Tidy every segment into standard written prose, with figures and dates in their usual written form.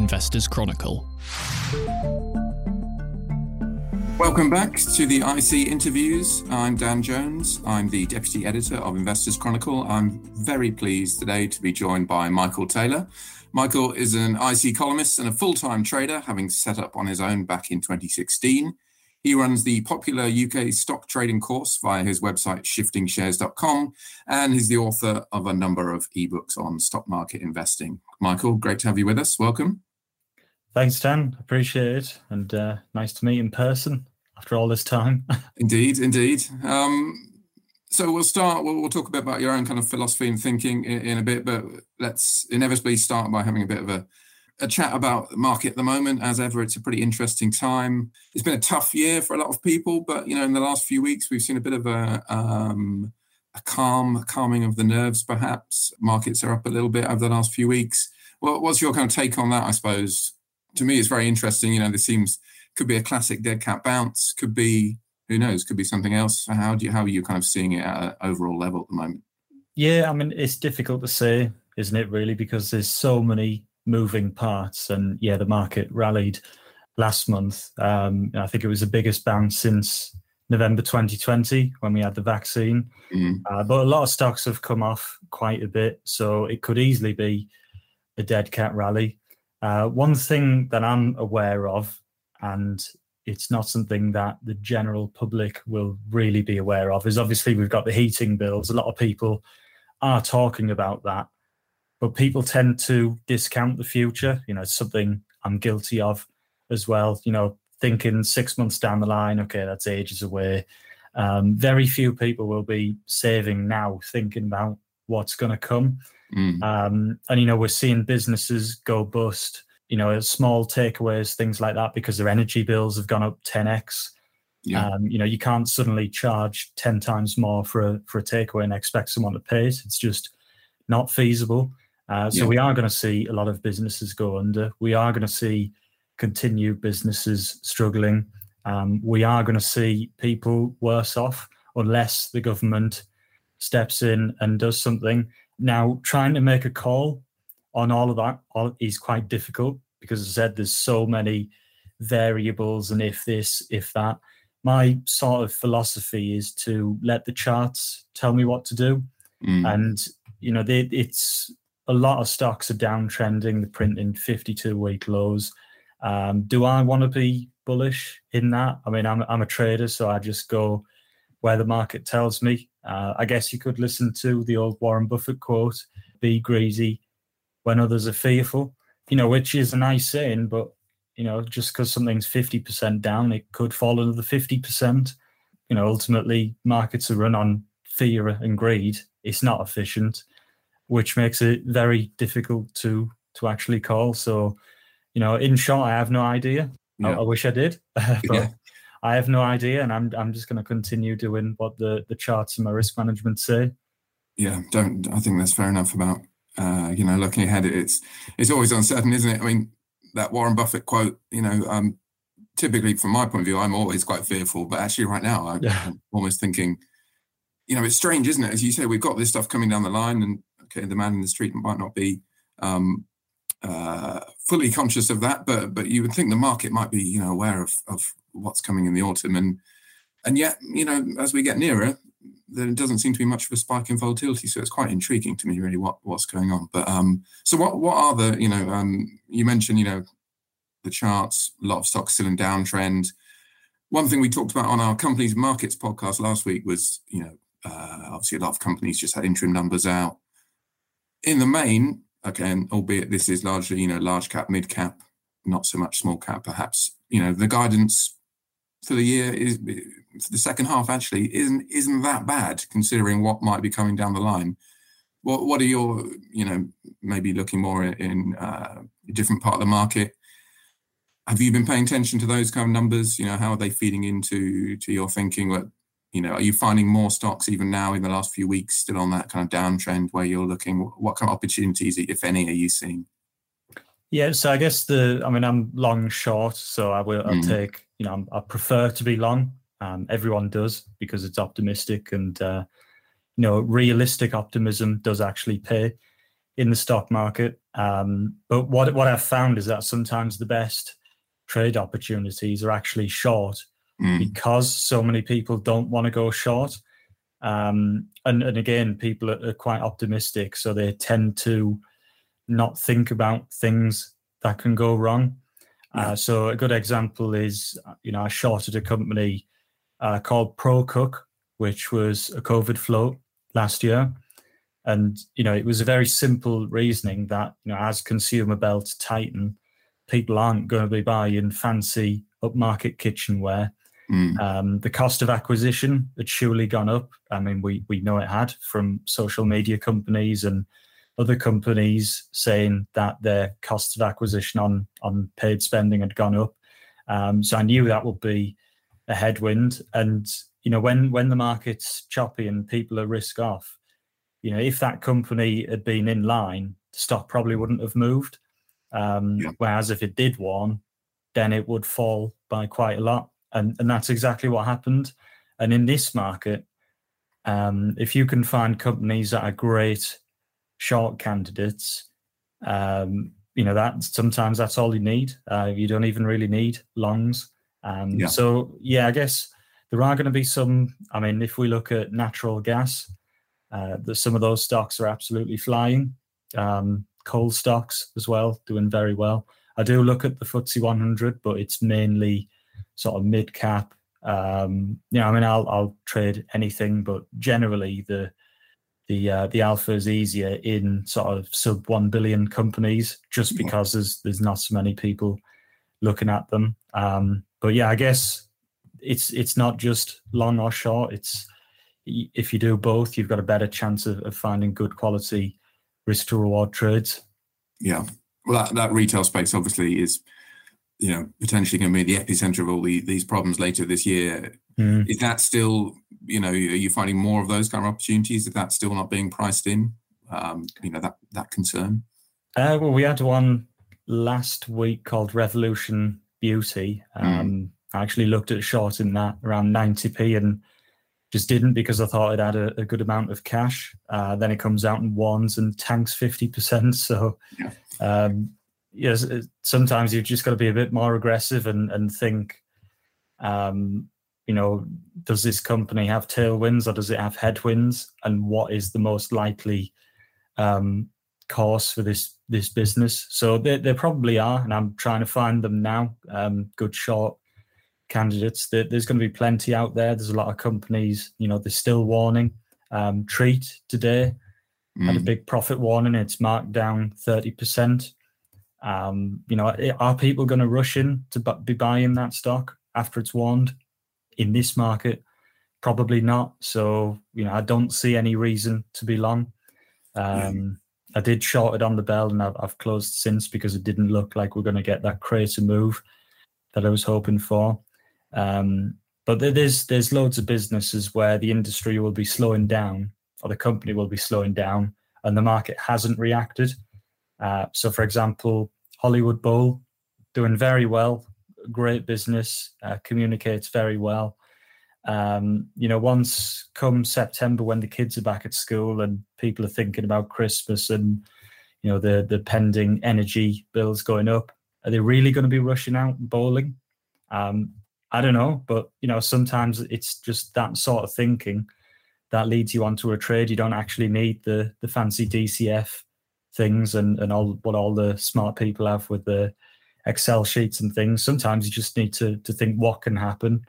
Investors Chronicle. Welcome back to the IC interviews. I'm Dan Jones. I'm the Deputy Editor of Investors Chronicle. I'm very pleased today to be joined by Michael Taylor. Michael is an IC columnist and a full-time trader, having set up on his own back in 2016. He runs the popular UK stock trading course via his website shiftingshares.com, and is the author of a number of ebooks on stock market investing. Michael, great to have you with us. Welcome. Thanks, Dan. Appreciate it. And nice to meet in person after all this time. Indeed. So we'll talk a bit about your own kind of philosophy and thinking in a bit, but let's inevitably start by having a bit of a chat about the market at the moment. As ever, it's a pretty interesting time. It's been a tough year for a lot of people, but in the last few weeks, we've seen a bit of a calming of the nerves, perhaps. Markets are up a little bit over the last few weeks. Well, what's your kind of take on that, I suppose? To me, it's very interesting. This could be a classic dead cat bounce, could be, who knows, could be something else. How are you kind of seeing it at an overall level at the moment? Yeah, I mean, it's difficult to say, isn't it, really, because there's so many moving parts. And yeah, the market rallied last month. I think it was the biggest bounce since November 2020 when we had the vaccine. But a lot of stocks have come off quite a bit, so it could easily be a dead cat rally. One thing that I'm aware of, and it's not something that the general public will really be aware of, is obviously we've got the heating bills. A lot of people are talking about that, but people tend to discount the future. It's something I'm guilty of as well. Thinking 6 months down the line, okay, that's ages away. Very few people will be saving now, thinking about what's going to come. And we're seeing businesses go bust, small takeaways, things like that, because their energy bills have gone up 10x. You can't suddenly charge 10 times more for a takeaway and expect someone to pay it. It's just not feasible. So we are going to see a lot of businesses go under. We are going to see continued businesses struggling. We are going to see people worse off unless the government steps in and does something. Now, trying to make a call on all of that is quite difficult because, as I said, there's so many variables and if this, if that. My sort of philosophy is to let the charts tell me what to do. And, it's a lot of stocks are downtrending, they're printing 52-week lows. Do I want to be bullish in that? I mean, I'm a trader, so I just go where the market tells me. I guess you could listen to the old Warren Buffett quote, be greedy when others are fearful, which is a nice saying, but, just because something's 50% down, it could fall another 50%. Ultimately, markets are run on fear and greed. It's not efficient, which makes it very difficult to actually call. So, in short, I have no idea. I wish I did, but I have no idea, and I'm just going to continue doing what the charts and my risk management say. Yeah, I think that's fair enough about looking ahead. It's always uncertain, isn't it? I mean, that Warren Buffett quote, typically from my point of view, I'm always quite fearful, but actually right now I'm almost thinking, it's strange, isn't it? As you say, we've got this stuff coming down the line, and okay, the man in the street might not be fully conscious of that, but you would think the market might be, aware of what's coming in the autumn, and yet, as we get nearer, there doesn't seem to be much of a spike in volatility. So it's quite intriguing to me, really, what's going on. But so what are the, you mentioned, the charts, a lot of stocks still in downtrend. One thing we talked about on our Companies and Markets podcast last week was, obviously a lot of companies just had interim numbers out. In the main, okay, and albeit this is largely, large cap, mid cap, not so much small cap, perhaps, the guidance for the year is, for the second half actually isn't that bad considering what might be coming down the line. What are your, maybe looking more in a different part of the market? Have you been paying attention to those kind of numbers? How are they feeding into your thinking? Are you finding more stocks even now in the last few weeks still on that kind of downtrend where you're looking? What kind of opportunities, if any, are you seeing? Yeah, so I guess I'm long short, so I'll take, I prefer to be long. Everyone does because it's optimistic and, realistic optimism does actually pay. in the stock market. But what I've found is that sometimes the best trade opportunities are actually short because so many people don't want to go short. And again, people are quite optimistic, so they tend to not think about things that can go wrong. So a good example is, I shorted a company called ProCook, which was a COVID float last year. And, it was a very simple reasoning that, as consumer belts tighten, people aren't going to be buying fancy upmarket kitchenware. The cost of acquisition had surely gone up. I mean, we know it had, from social media companies and other companies saying that their costs of acquisition on paid spending had gone up. So I knew that would be a headwind. And, when the market's choppy and people are risk off, if that company had been in line, the stock probably wouldn't have moved. Whereas if it did warn, then it would fall by quite a lot. And that's exactly what happened. And in this market, if you can find companies that are great short candidates, that sometimes that's all you need. You don't even really need longs. So I guess there are going to be some. I mean, if we look at natural gas, some of those stocks are absolutely flying. Coal stocks as well, doing very well. I do look at the FTSE 100, but it's mainly sort of mid cap. I'll trade anything, but generally the alpha is easier in sort of sub 1 billion companies, just because there's not so many people looking at them. But I guess it's not just long or short. It's, if you do both, you've got a better chance of finding good quality risk to reward trades. Yeah. Well, that retail space obviously is, potentially going to be the epicenter of all these problems later this year. Is that still, are you finding more of those kind of opportunities? Is that still not being priced in? That concern? Well, we had one last week called Revolution Beauty. I actually looked at shorting that around 90p and just didn't, because I thought it had a good amount of cash. Then it comes out and warns and tanks 50%. So yes, sometimes you've just got to be a bit more aggressive and think, does this company have tailwinds or does it have headwinds? And what is the most likely course for this business? So there probably are, and I'm trying to find them now, good short candidates. There's going to be plenty out there. There's a lot of companies, they're still warning. Treat today had a big profit warning. It's marked down 30%. Are people going to rush in to be buying that stock after it's warned? In this market, probably not. So, I don't see any reason to be long. I did short it on the bell, and I've closed since, because it didn't look like we're going to get that crazy move that I was hoping for. But there's loads of businesses where the industry will be slowing down, or the company will be slowing down, and the market hasn't reacted. So, for example, Hollywood Bowl, doing very well, great business, communicates very well. Once come September, when the kids are back at school and people are thinking about Christmas and, the pending energy bills going up, are they really going to be rushing out bowling? I don't know, but, sometimes it's just that sort of thinking that leads you onto a trade. You don't actually need the fancy DCF things and all the smart people have with the Excel sheets and things. Sometimes you just need to think what can happen,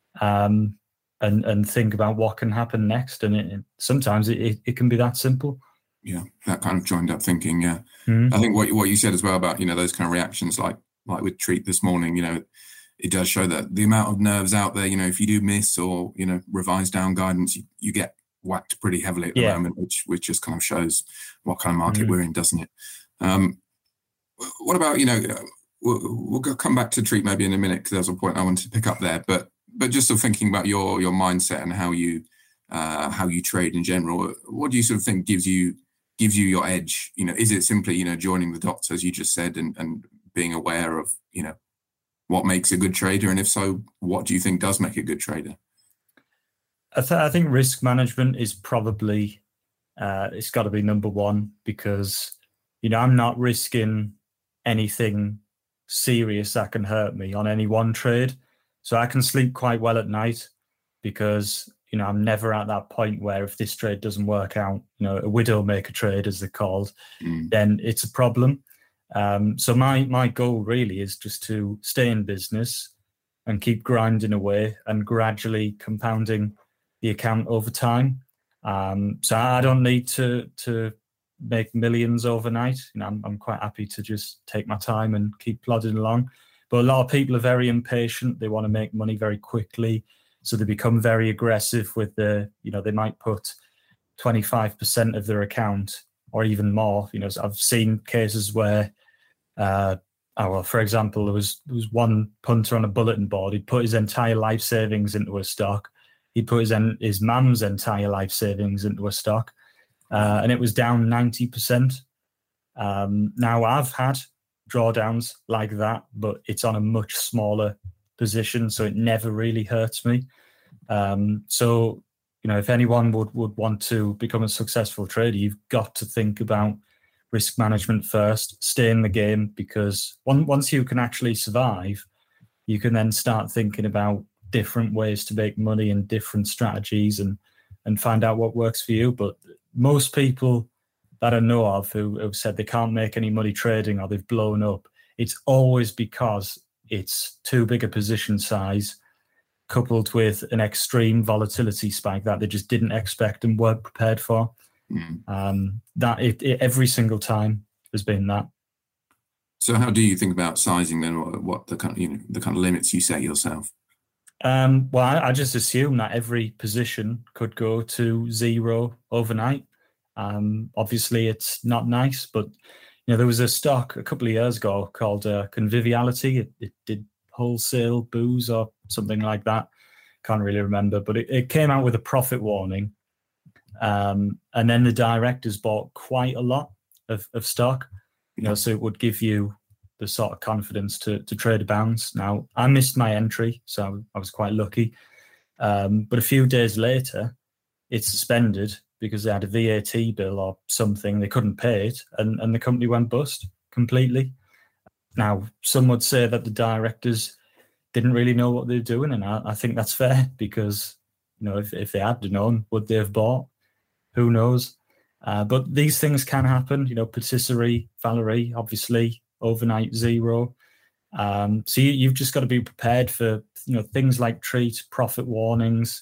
and think about what can happen next. And sometimes it can be that simple. Yeah, that kind of joined up thinking. Yeah, I think what you said as well about those kind of reactions, like with Treat this morning. It does show that the amount of nerves out there. If you do miss or revise down guidance, you get whacked pretty heavily at the moment, which just kind of shows what kind of market we're in, doesn't it? What about we'll come back to Treat maybe in a minute, because there's a point I wanted to pick up there. But just sort of thinking about your mindset and how you trade in general, what do you sort of think gives you your edge? Is it simply joining the dots, as you just said, and being aware of what makes a good trader, and if so, what do you think does make a good trader? I think risk management is probably it's got to be number one, because I'm not risking anything serious that can hurt me on any one trade. So I can sleep quite well at night because, I'm never at that point where if this trade doesn't work out, a widowmaker trade, as they're called, then it's a problem. So my goal really is just to stay in business and keep grinding away and gradually compounding the account over time. So I don't need to make millions overnight. I'm quite happy to just take my time and keep plodding along. But a lot of people are very impatient. They want to make money very quickly. So they become very aggressive with they might put 25% of their account or even more. So I've seen cases where, for example, there was one punter on a bulletin board. He'd put his entire life savings into a stock. He'd put his mum's entire life savings into a stock, and it was down 90%. Now I've had drawdowns like that, but it's on a much smaller position, so it never really hurts me. So, if anyone would want to become a successful trader, you've got to think about risk management first, stay in the game, because once you can actually survive, you can then start thinking about different ways to make money and different strategies and find out what works for you. But most people that I know of who have said they can't make any money trading or they've blown up, it's always because it's too big a position size coupled with an extreme volatility spike that they just didn't expect and weren't prepared for. That every single time has been that. So how do you think about sizing then? What the kind of limits you set yourself? Well, I just assume that every position could go to zero overnight. Obviously, it's not nice, but there was a stock a couple of years ago called Conviviality. It did wholesale booze or something like that. Can't really remember, but it came out with a profit warning. And then the directors bought quite a lot of stock, so it would give you the sort of confidence to trade a bounce. Now, I missed my entry, so I was quite lucky. But a few days later, it suspended because they had a VAT bill or something. They couldn't pay it, and the company went bust completely. Now, some would say that the directors didn't really know what they were doing, and I think that's fair because, if they had known, would they have bought? Who knows? But these things can happen. Patisserie, Valerie, obviously, overnight zero. So you've just got to be prepared for things like treat, profit warnings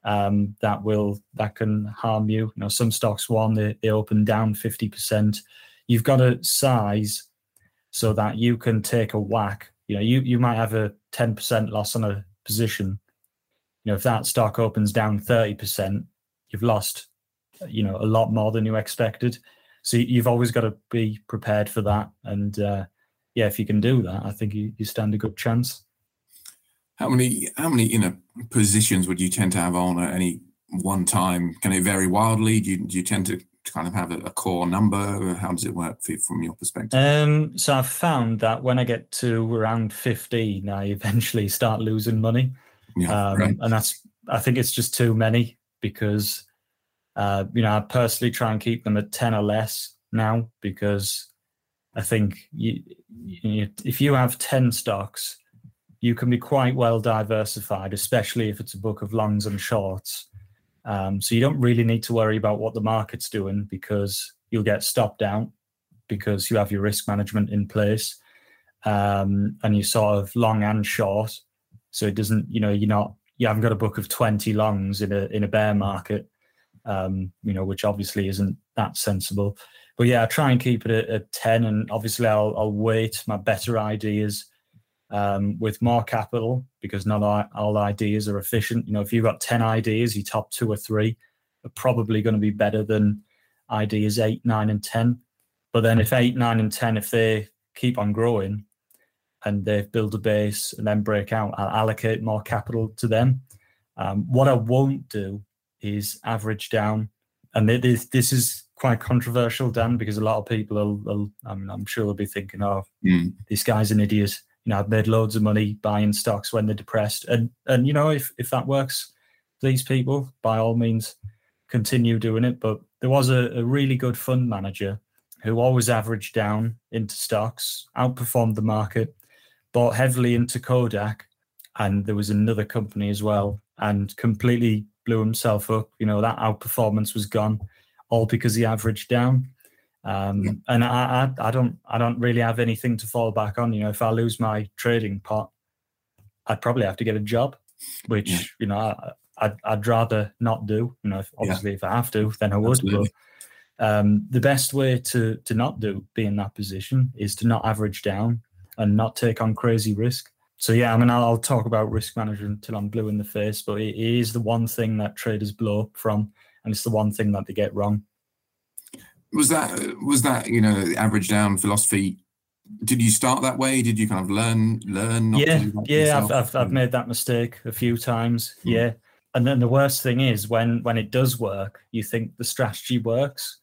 that can harm you. Some stocks they open down 50%. You've got to size so that you can take a whack. You might have a 10% loss on a position. If that stock opens down 30%, you've lost a lot more than you expected. So you've always got to be prepared for that. And if you can do that, I think you stand a good chance. How many positions would you tend to have on at any one time? Can it vary wildly? Do you tend to kind of have a core number? How does it work from your perspective? So I've found that when I get to around 15, I eventually start losing money. Right. And I think it's just too many because I personally try and keep them at 10 or less now, because I think if you have 10 stocks, you can be quite well diversified, especially if it's a book of longs and shorts. So you don't really need to worry about what the market's doing because you'll get stopped out because you have your risk management in place, and you sort of long and short. So it doesn't, you haven't got a book of 20 longs in a bear market. Which obviously isn't that sensible. But I try and keep it at 10, and obviously I'll weight my better ideas with more capital because not all ideas are efficient. If you've got 10 ideas, your top 2 or 3 are probably going to be better than ideas 8, 9, and 10. But then if 8, 9, and 10, if they keep on growing and they build a base and then break out, I'll allocate more capital to them. What I won't do is average down. And this is quite controversial, Dan, because a lot of people I'm sure they'll be thinking, this guy's an idiot. I've made loads of money buying stocks when they're depressed. And if that works for these people, by all means, continue doing it. But there was a really good fund manager who always averaged down into stocks, outperformed the market, bought heavily into Kodak, and there was another company as well, and completely blew himself up. That outperformance was gone, all because he averaged down. And I don't really have anything to fall back on. If I lose my trading pot, I'd probably have to get a job, which I'd rather not do. Obviously, if I have to, then I would. Absolutely. But the best way to not be in that position is to not average down and not take on crazy risk. So I'll talk about risk management till I'm blue in the face, but it is the one thing that traders blow up from, and it's the one thing that they get wrong. Was that the average down philosophy? Did you start that way? Did you kind of learn? I've made that mistake a few times. Yeah, and then the worst thing is when it does work, you think the strategy works,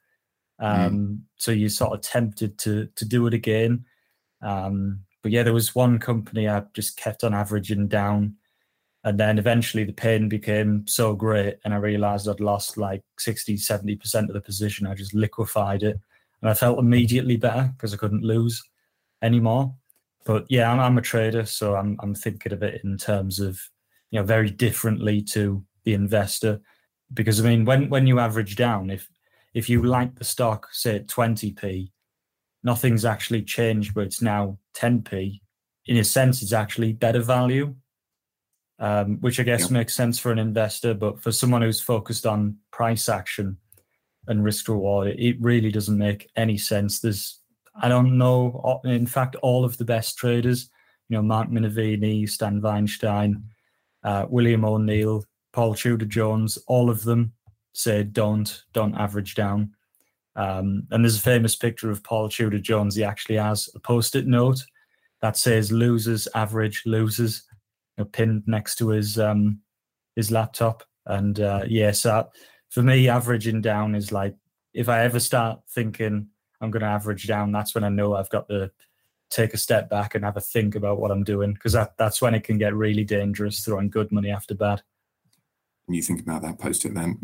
so you're sort of tempted to do it again. But there was one company I just kept on averaging down, and then eventually the pain became so great, and I realized I'd lost like 60-70% of the position. I just liquefied it, and I felt immediately better because I couldn't lose anymore. But I'm a trader, so I'm thinking of it in terms of very differently to the investor, because when you average down, if you like the stock, say at 20p, nothing's actually changed, but it's now 10p. In a sense, it's actually better value, which I guess makes sense for an investor. But for someone who's focused on price action and risk reward, it really doesn't make any sense. I don't know, in fact, all of the best traders, Mark Minervini, Stan Weinstein, William O'Neill, Paul Tudor Jones, all of them say don't average down. And there's a famous picture of Paul Tudor Jones. He actually has a post-it note that says "losers average losers," pinned next to his laptop. And so for me, averaging down is like, if I ever start thinking I'm going to average down, that's when I know I've got to take a step back and have a think about what I'm doing, because that's when it can get really dangerous, throwing good money after bad. When you think about that post-it, then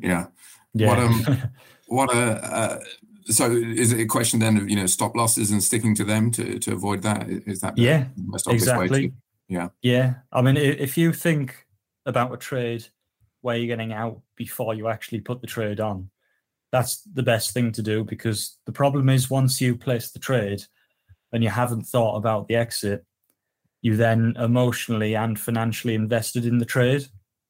so is it a question then of stop losses and sticking to them to avoid that? Is that the most obvious exactly way yeah if you think about a trade where you're getting out before you actually put the trade on, that's the best thing to do, because the problem is once you place the trade and you haven't thought about the exit, you then emotionally and financially invested in the trade.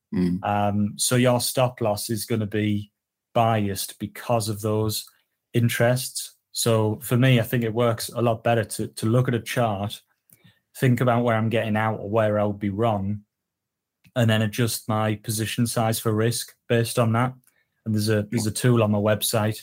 So your stop loss is going to be biased because of those interests. So for me, I think it works a lot better to look at a chart, think about where I'm getting out or where I would be wrong, and then adjust my position size for risk based on that. And there's a tool on my website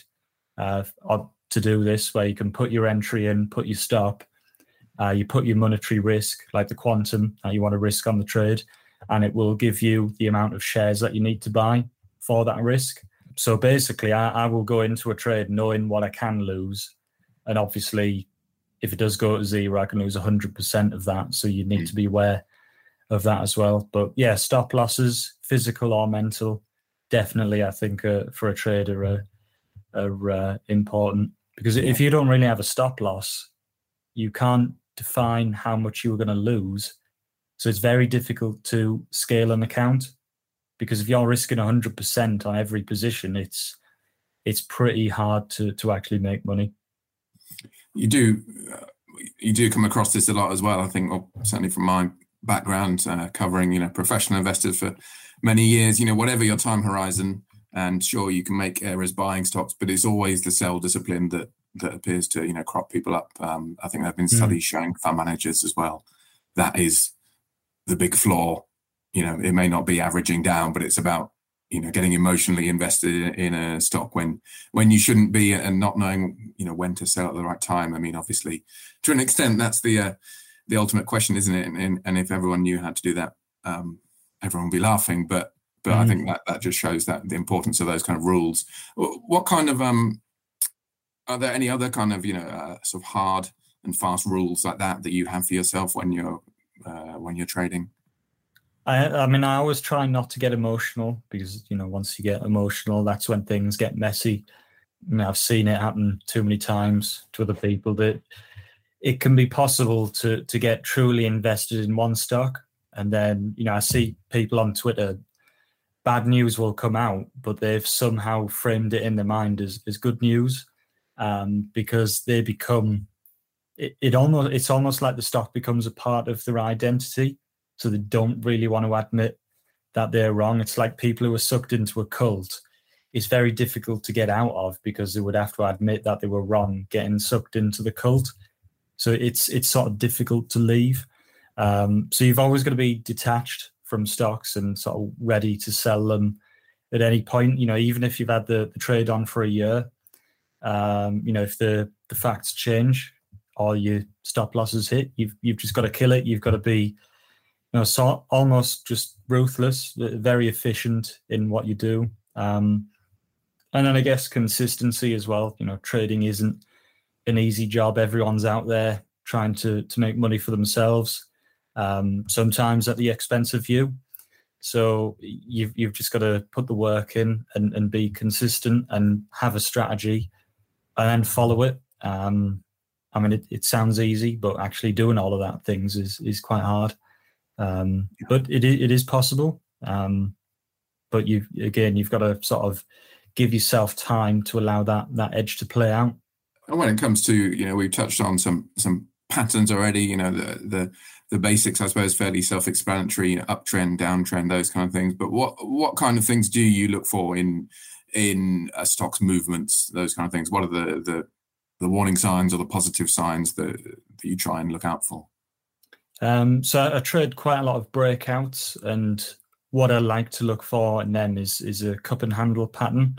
to do this, where you can put your entry in, put your stop, you put your monetary risk, like the quantum that you want to risk on the trade, and it will give you the amount of shares that you need to buy for that risk. So basically, I will go into a trade knowing what I can lose. And obviously, if it does go to zero, I can lose 100% of that. So you need to be aware of that as well. But stop losses, physical or mental, definitely, I think, for a trader are important. Because if you don't really have a stop loss, you can't define how much you're going to lose. So it's very difficult to scale an account, because if you're risking 100% on every position, it's pretty hard to actually make money. You do come across this a lot as well. I think, certainly from my background, covering professional investors for many years. Whatever your time horizon, and sure, you can make errors buying stocks, but it's always the sell discipline that appears to crop people up. I think there have been studies showing fund managers as well. That is the big flaw. It may not be averaging down, but it's about getting emotionally invested in a stock when you shouldn't be, and not knowing when to sell at the right time. Obviously, to an extent, that's the ultimate question, isn't it? And if everyone knew how to do that, everyone would be laughing. But I think that just shows that the importance of those kind of rules. What kind of are there any other kind of sort of hard and fast rules like that you have for yourself when you're trading? I always try not to get emotional, because once you get emotional, that's when things get messy. I've seen it happen too many times to other people that it can be possible to get truly invested in one stock. And then, I see people on Twitter, bad news will come out, but they've somehow framed it in their mind as good news, because they become, it's almost like the stock becomes a part of their identity. So they don't really want to admit that they're wrong. It's like people who are sucked into a cult. It's very difficult to get out of because they would have to admit that they were wrong getting sucked into the cult. So it's sort of difficult to leave. So you've always got to be detached from stocks and sort of ready to sell them at any point. Even if you've had the trade on for a year, if the facts change or your stop losses hit, you've just got to kill it. You've got to be, so almost just ruthless, very efficient in what you do. And then I guess consistency as well. Trading isn't an easy job. Everyone's out there trying to make money for themselves, sometimes at the expense of you. So you've just got to put the work in and be consistent and have a strategy and then follow it. It sounds easy, but actually doing all of that things is quite hard. But it is possible. But you've got to sort of give yourself time to allow that edge to play out. And when it comes to, we've touched on some patterns already, the basics, I suppose, fairly self-explanatory, uptrend, downtrend, those kind of things. But what kind of things do you look for in a stock's movements, those kind of things? What are the warning signs or the positive signs that you try and look out for? So I trade quite a lot of breakouts, and what I like to look for in them is a cup and handle pattern,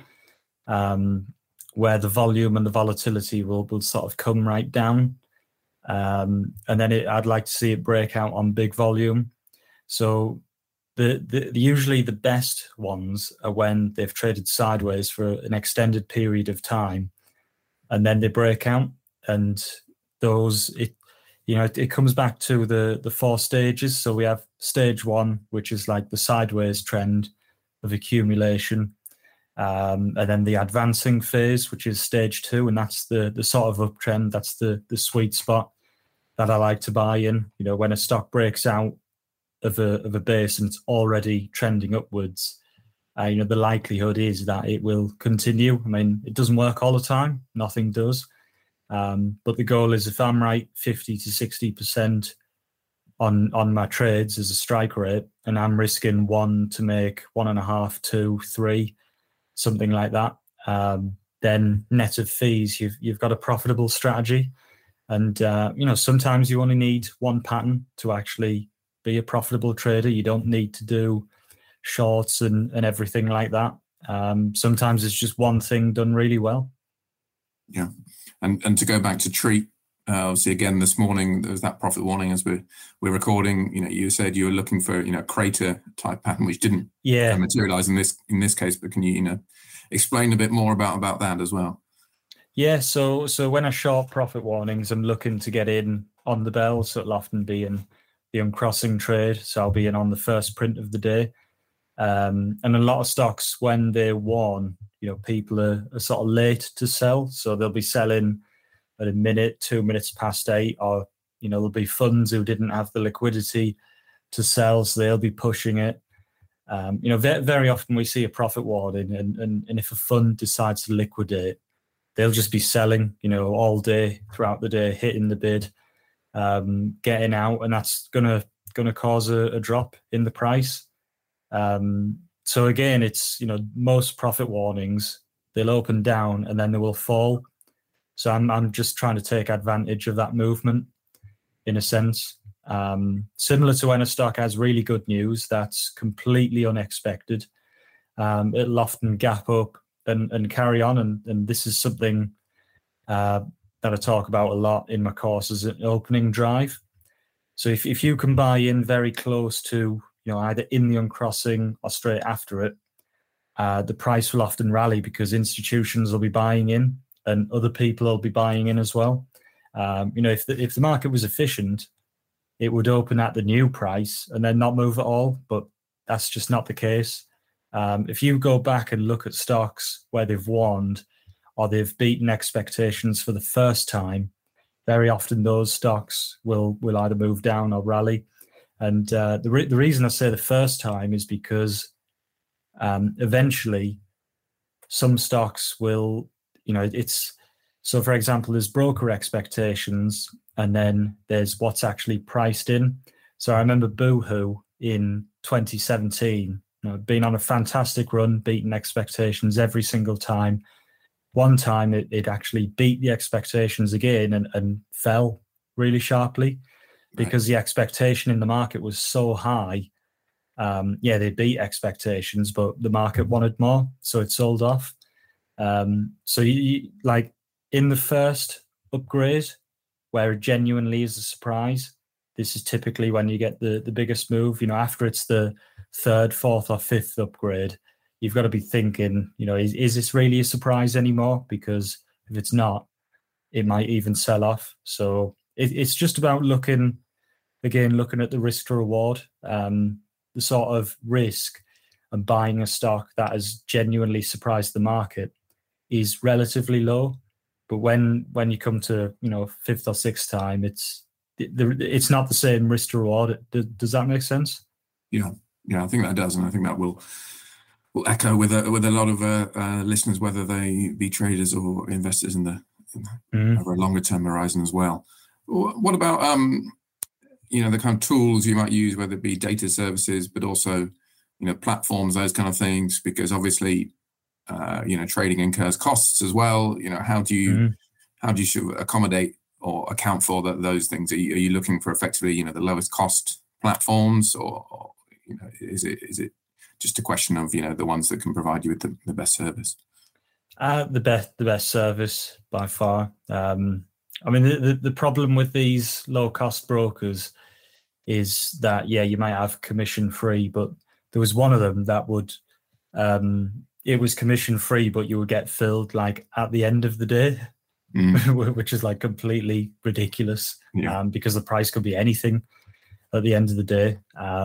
where the volume and the volatility will sort of come right down. And then I'd like to see it break out on big volume. So usually the best ones are when they've traded sideways for an extended period of time, and then they break out. And those, it comes back to the 4 stages. So we have stage 1, which is like the sideways trend of accumulation. And then the advancing phase, which is stage 2, and that's the sort of uptrend. That's the sweet spot that I like to buy in. When a stock breaks out of a base and it's already trending upwards, the likelihood is that it will continue. It doesn't work all the time. Nothing does. But the goal is, if I'm right 50 to 60% on my trades as a strike rate, and I'm risking 1 to make 1.5, 2, 3, something like that, then net of fees, you've got a profitable strategy. And sometimes you only need one pattern to actually be a profitable trader. You don't need to do shorts and everything like that. Sometimes it's just one thing done really well. Yeah. And to go back to Treat, obviously again this morning there was that profit warning as we're recording. You said you were looking for crater type pattern, which didn't materialize in this case. But can you explain a bit more about that as well? Yeah. So when I short profit warnings, I'm looking to get in on the bell. So it'll often be in the uncrossing trade. So I'll be in on the first print of the day. And a lot of stocks, when they're warn, people are sort of late to sell. So they'll be selling at a minute, 2 minutes past 8, or, there'll be funds who didn't have the liquidity to sell. So they'll be pushing it. Very often we see a profit warning, and if a fund decides to liquidate, they'll just be selling, all day throughout the day, hitting the bid, getting out, and that's gonna cause a drop in the price. So again, it's most profit warnings, they'll open down and then they will fall. So I'm just trying to take advantage of that movement, in a sense. Similar to when a stock has really good news that's completely unexpected, it'll often gap up and carry on. And this is something that I talk about a lot in my courses, an opening drive. So if you can buy in very close to, either in the uncrossing or straight after it, the price will often rally because institutions will be buying in and other people will be buying in as well. If the market was efficient, it would open at the new price and then not move at all, but that's just not the case. If you go back and look at stocks where they've warned, or they've beaten expectations for the first time, very often those stocks will either move down or rally. And the reason I say the first time is because eventually some stocks will, it's, so for example, there's broker expectations and then there's what's actually priced in. So I remember Boohoo in 2017, been on a fantastic run, beating expectations every single time. One time it actually beat the expectations again and fell really sharply because the expectation in the market was so high. They beat expectations, but the market wanted more, so it sold off. So you like in the first upgrade, where it genuinely is a surprise, this is typically when you get the biggest move. After it's the third, fourth, or fifth upgrade, you've got to be thinking, is this really a surprise anymore? Because if it's not, it might even sell off. So it's just about looking at the risk to reward, the sort of risk and buying a stock that has genuinely surprised the market is relatively low. But when you come to, fifth or sixth time, it's not the same risk to reward. Does that make sense? Yeah, I think that does, and I think that will echo with a lot of listeners, whether they be traders or investors over a longer term horizon as well. What about the kind of tools you might use, whether it be data services, but also platforms, those kind of things? Because obviously, trading incurs costs as well. How do you accommodate or account for those things? Are you looking for effectively the lowest cost platforms, or is it just a question of the ones that can provide you with the best service? The best service by far. The problem with these low cost brokers is that you might have commission free, but there was one of them that would it was commission free, but you would get filled like at the end of the day, which is like completely ridiculous, because the price could be anything at the end of the day.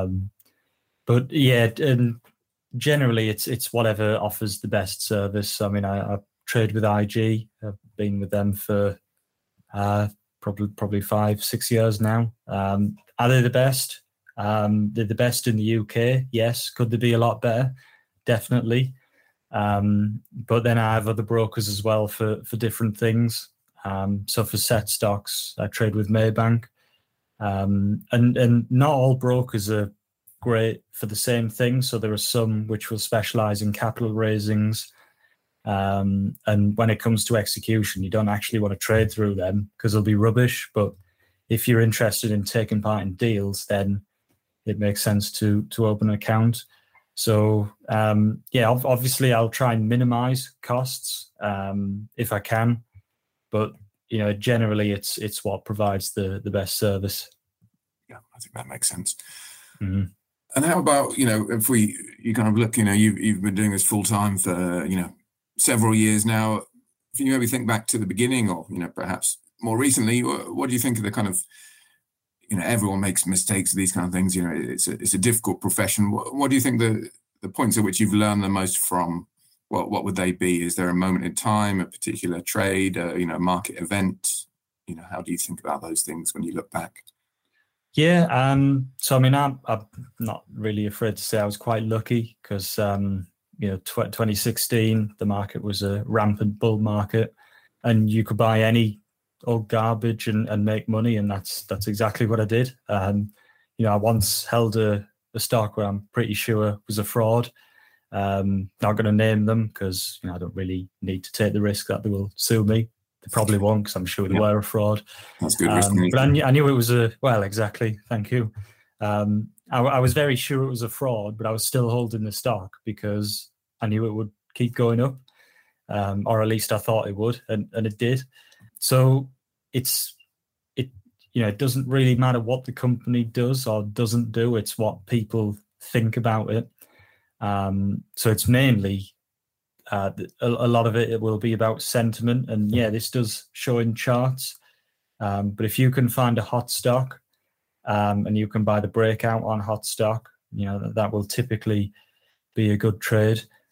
And generally it's whatever offers the best service. I trade with IG. I've been with them for probably 5-6 years now. Are they the best? They're the best in the UK. Yes. Could they be a lot better? Definitely. But then I have other brokers as well for different things. So for set stocks, I trade with Maybank. And not all brokers are great for the same thing. So there are some which will specialize in capital raisings. And when it comes to execution, you don't actually want to trade through them because they'll be rubbish. But if you're interested in taking part in deals, then it makes sense to open an account. So obviously I'll try and minimize costs if I can, but generally it's what provides the best service. Yeah, I think that makes sense. Mm-hmm. And how about if you kind of look, you've been doing this full time for several years now. If you maybe think back to the beginning, or perhaps more recently, what do you think of the kind of everyone makes mistakes of these kind of things. It's a difficult profession. What do you think the points at which you've learned the most from? What would they be? Is there a moment in time, a particular trade, a market event? How do you think about those things when you look back? Yeah. So I'm not really afraid to say I was quite lucky because 2016 the market was a rampant bull market, and you could buy any old garbage and make money, and that's exactly what I did. I once held a stock where I'm pretty sure was a fraud. Not going to name them because I don't really need to take the risk that they will sue me. They probably won't, because I'm sure they were a fraud. That's good. But I knew it was exactly. Thank you. I was very sure it was a fraud, but I was still holding the stock because I knew it would keep going up, or at least I thought it would, and it did. So it doesn't really matter what the company does or doesn't do. It's what people think about it. So it's mainly a lot of it will be about sentiment, and this does show in charts. But if you can find a hot stock, and you can buy the breakout on hot stock, that will typically be a good trade.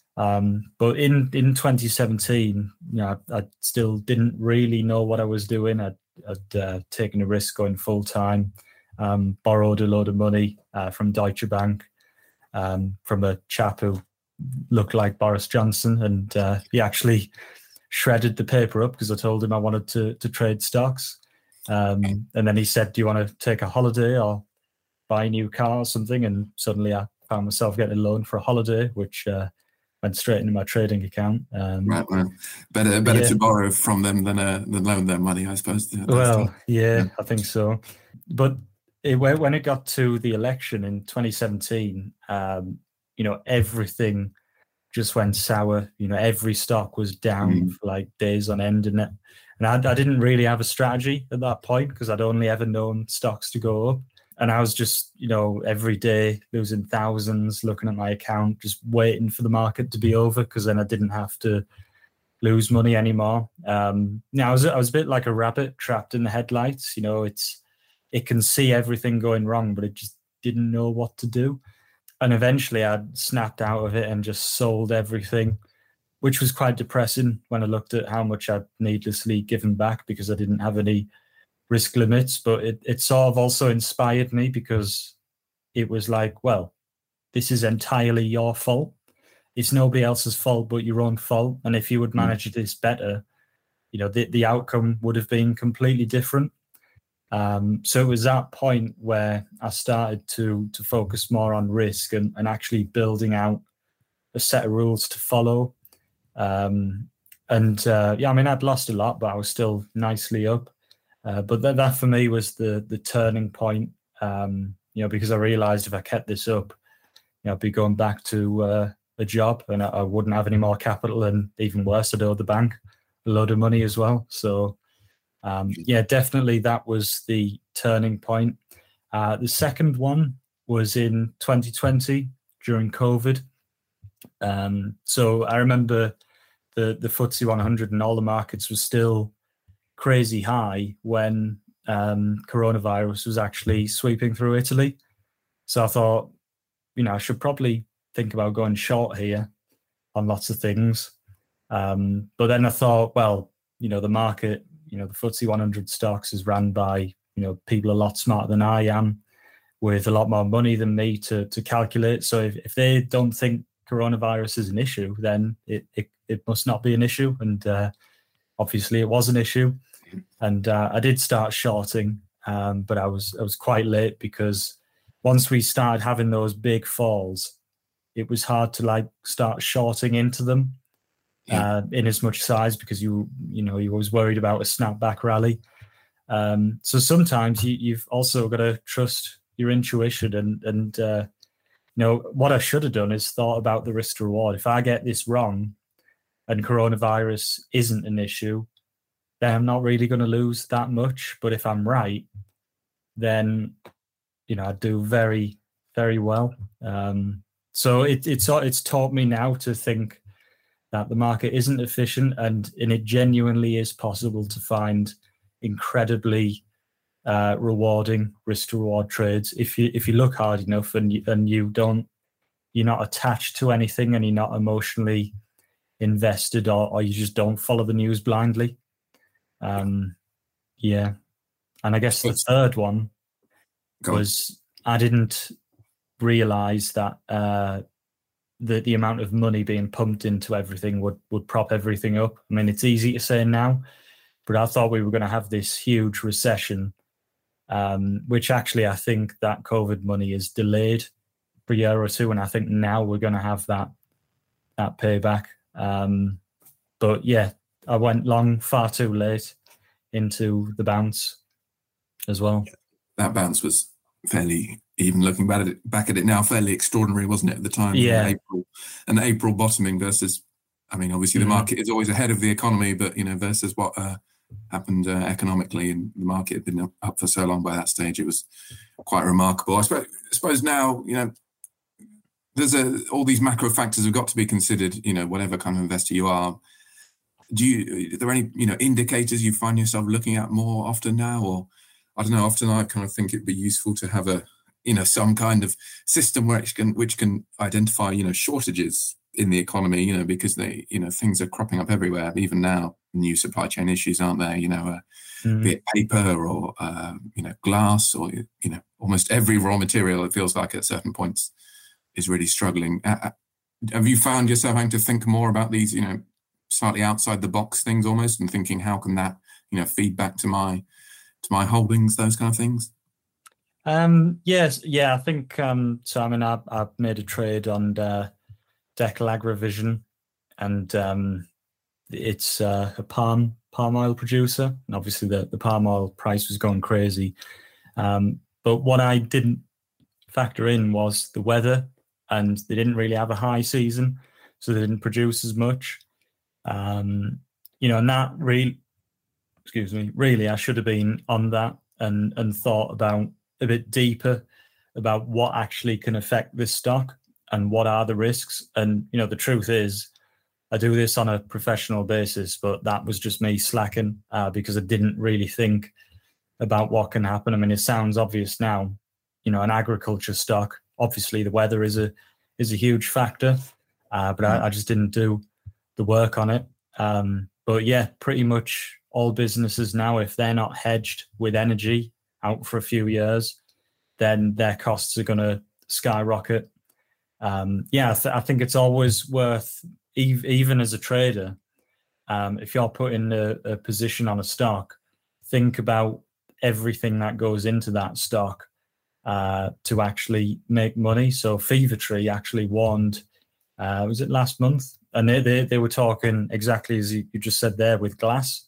But in 2017, I still didn't really know what I was doing. I'd taken a risk going full time, borrowed a load of money from Deutsche Bank, from a chap who looked like Boris Johnson, and he actually shredded the paper up because I told him I wanted to trade stocks. And then he said, "Do you want to take a holiday or buy a new car or something?" And suddenly I found myself getting a loan for a holiday, which went straight into my trading account. Right, well, better to borrow from them than loan them money, I suppose. Well, yeah, I think so. But when it got to the election in 2017, everything just went sour. Every stock was down for like days on end, and I didn't really have a strategy at that point because I'd only ever known stocks to go up. And I was just, every day losing thousands, looking at my account, just waiting for the market to be over because then I didn't have to lose money anymore. I was a bit like a rabbit trapped in the headlights. It can see everything going wrong, but it just didn't know what to do. And eventually I snapped out of it and just sold everything, which was quite depressing when I looked at how much I'd needlessly given back because I didn't have any risk limits. But it sort of also inspired me because it was like, well, this is entirely your fault. It's nobody else's fault but your own fault. And if you would manage this better, the outcome would have been completely different. So it was that point where I started to focus more on risk and actually building out a set of rules to follow. I'd lost a lot, but I was still nicely up. But that for me was the turning point, because I realized if I kept this up, I'd be going back to a job and I wouldn't have any more capital, and even worse, I'd owe the bank a load of money as well. So definitely that was the turning point. The second one was in 2020 during COVID. So I remember the FTSE 100 and all the markets was still crazy high when coronavirus was actually sweeping through Italy. So I thought, I should probably think about going short here on lots of things. But then I thought, well, the market, the FTSE 100 stocks is run by, people a lot smarter than I am with a lot more money than me to calculate. So if they don't think coronavirus is an issue, then it must not be an issue. And obviously it was an issue. And I did start shorting, but I was quite late because once we started having those big falls, it was hard to start shorting into them in as much size because you was worried about a snapback rally. So sometimes you've also got to trust your intuition and what I should have done is thought about the risk to reward. If I get this wrong and coronavirus isn't an issue, then I'm not really going to lose that much. But if I'm right, then I do very, very well. So it's taught me now to think that the market isn't efficient, and it genuinely is possible to find incredibly rewarding risk to reward trades if you look hard enough and you're not attached to anything and you're not emotionally invested or you just don't follow the news blindly. And I guess the third one was I didn't realize that the amount of money being pumped into everything would prop everything up. I mean, it's easy to say now, but I thought we were going to have this huge recession, which actually I think that COVID money is delayed for a year or two, and I think now we're going to have that payback. But yeah, I went long far too late into the bounce as well. That bounce was fairly, even looking back at it now, fairly extraordinary, wasn't it, at the time? Yeah. April bottoming versus, I mean, obviously the market is always ahead of the economy, but, versus what happened economically, and the market had been up for so long by that stage, it was quite remarkable. I suppose now, there's all these macro factors have got to be considered, whatever kind of investor you are. Are there any, indicators you find yourself looking at more often now? Or, I don't know, often I kind of think it'd be useful to have some kind of system which can identify, shortages in the economy, because things are cropping up everywhere. Even now, new supply chain issues, aren't there? Be it paper or glass, or almost every raw material. It feels like at certain points is really struggling. Have you found yourself having to think more about these, slightly outside the box things almost, and thinking how can that, feed back to my holdings, those kind of things? Yes, yeah, I think so. I mean, I've made a trade on Deckel AgriVision, and it's a palm oil producer, and obviously the palm oil price was going crazy. But what I didn't factor in was the weather, and they didn't really have a high season, so they didn't produce as much. And that really, I should have been on that and thought about a bit deeper about what actually can affect this stock and what are the risks. And, the truth is, I do this on a professional basis, but that was just me slacking because I didn't really think about what can happen. I mean, it sounds obvious now, an agriculture stock, obviously the weather is a huge factor, but I just didn't do the work on it. But yeah, pretty much all businesses now, if they're not hedged with energy out for a few years, then their costs are going to skyrocket. I think it's always worth, even as a trader, if you're putting a position on a stock, think about everything that goes into that stock to actually make money. So Fever-Tree actually warned, was it last month? And they were talking exactly as you just said there with glass.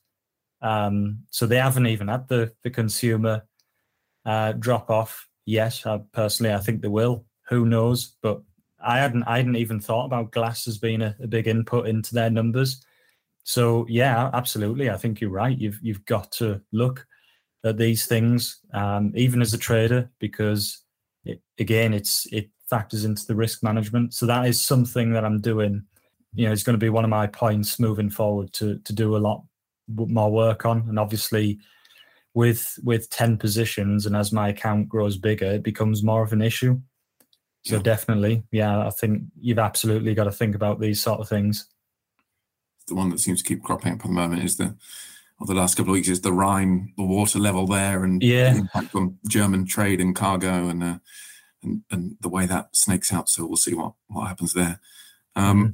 So they haven't even had the consumer drop off yet. Personally, I think they will. Who knows? But I hadn't even thought about glass as being a big input into their numbers. So yeah, absolutely. I think you're right. You've got to look at these things, even as a trader, because it factors into the risk management. So that is something that I'm doing. It's going to be one of my points moving forward to do a lot more work on. And obviously, with 10 positions, and as my account grows bigger, it becomes more of an issue. So definitely, I think you've absolutely got to think about these sort of things. The one that seems to keep cropping up at the moment is the last couple of weeks is the Rhine, the water level there, and the impact on German trade and cargo, and the way that snakes out. So we'll see what happens there. A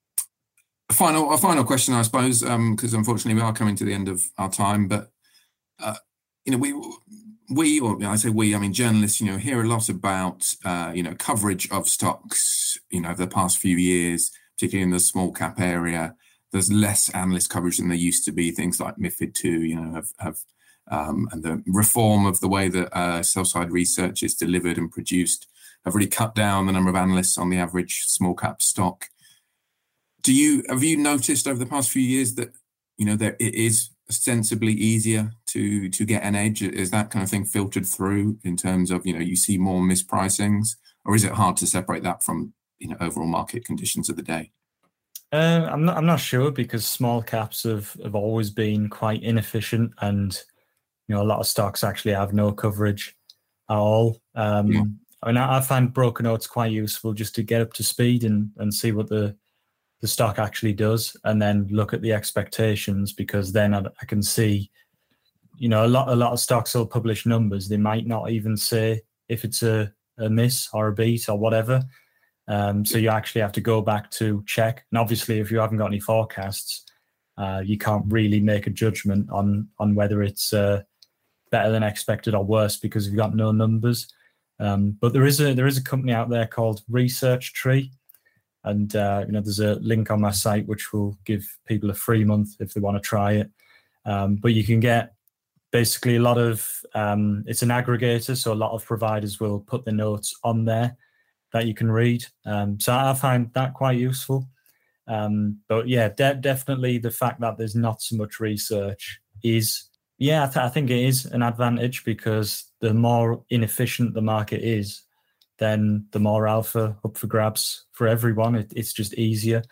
final question, I suppose, because unfortunately we are coming to the end of our time. But journalists, hear a lot about coverage of stocks, over the past few years, particularly in the small cap area. There's less analyst coverage than there used to be. Things like MiFID II, and the reform of the way that sell-side research is delivered and produced have really cut down the number of analysts on the average small cap stock. Have you noticed over the past few years that that it is ostensibly easier to get an edge? Is that kind of thing filtered through in terms of you see more mispricings, or is it hard to separate that from overall market conditions of the day? I'm not sure, because small caps have always been quite inefficient, and a lot of stocks actually have no coverage at all. I mean, I find broker notes quite useful just to get up to speed and see what the stock actually does, and then look at the expectations, because then I can see, a lot of stocks will publish numbers. They might not even say if it's a miss or a beat or whatever. So you actually have to go back to check. And obviously, if you haven't got any forecasts, you can't really make a judgment on whether it's better than expected or worse, because you've got no numbers. But there is a company out there called Research Tree. And there's a link on my site which will give people a free month if they want to try it. But you can get basically a lot of, it's an aggregator, so a lot of providers will put the notes on there that you can read. So I find that quite useful. But yeah, definitely the fact that there's not so much research is, I think it is an advantage, because the more inefficient the market is, then the more alpha up for grabs for everyone. It's just easier.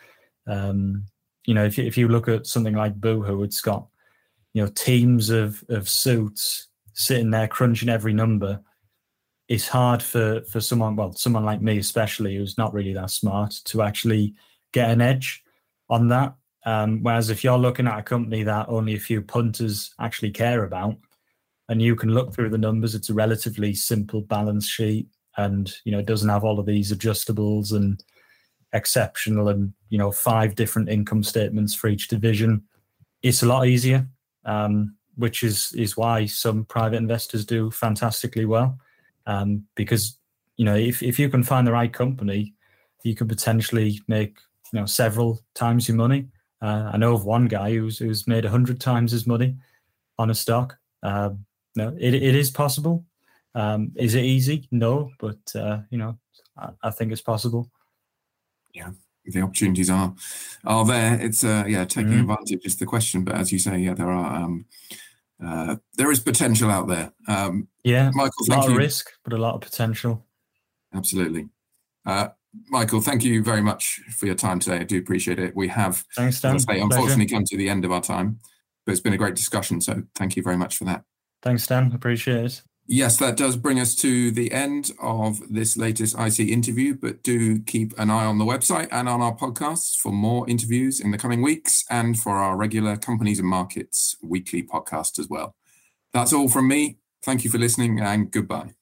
If you look at something like Boohoo, it's got teams of suits sitting there crunching every number. It's hard for someone like me especially, who's not really that smart, to actually get an edge on that. Whereas if you're looking at a company that only a few punters actually care about, and you can look through the numbers, it's a relatively simple balance sheet, and it doesn't have all of these adjustables and exceptional and 5 different income statements for each division. It's a lot easier, which is why some private investors do fantastically well, because if you can find the right company, you can potentially make several times your money. I know of one guy who's made 100 times his money on a stock. It is possible. Is it easy? No, but I think it's possible. Yeah, the opportunities are there. It's taking advantage is the question. But as you say, there are there is potential out there. Michael, thank you. A lot of risk, but a lot of potential. Absolutely. Michael, thank you very much for your time today. I do appreciate it. We have, thanks, Dan. As I say, unfortunately come to the end of our time, but it's been a great discussion. So thank you very much for that. Thanks, Dan. Appreciate it. Yes, that does bring us to the end of this latest IC interview, but do keep an eye on the website and on our podcasts for more interviews in the coming weeks and for our regular Companies and Markets weekly podcast as well. That's all from me. Thank you for listening and goodbye.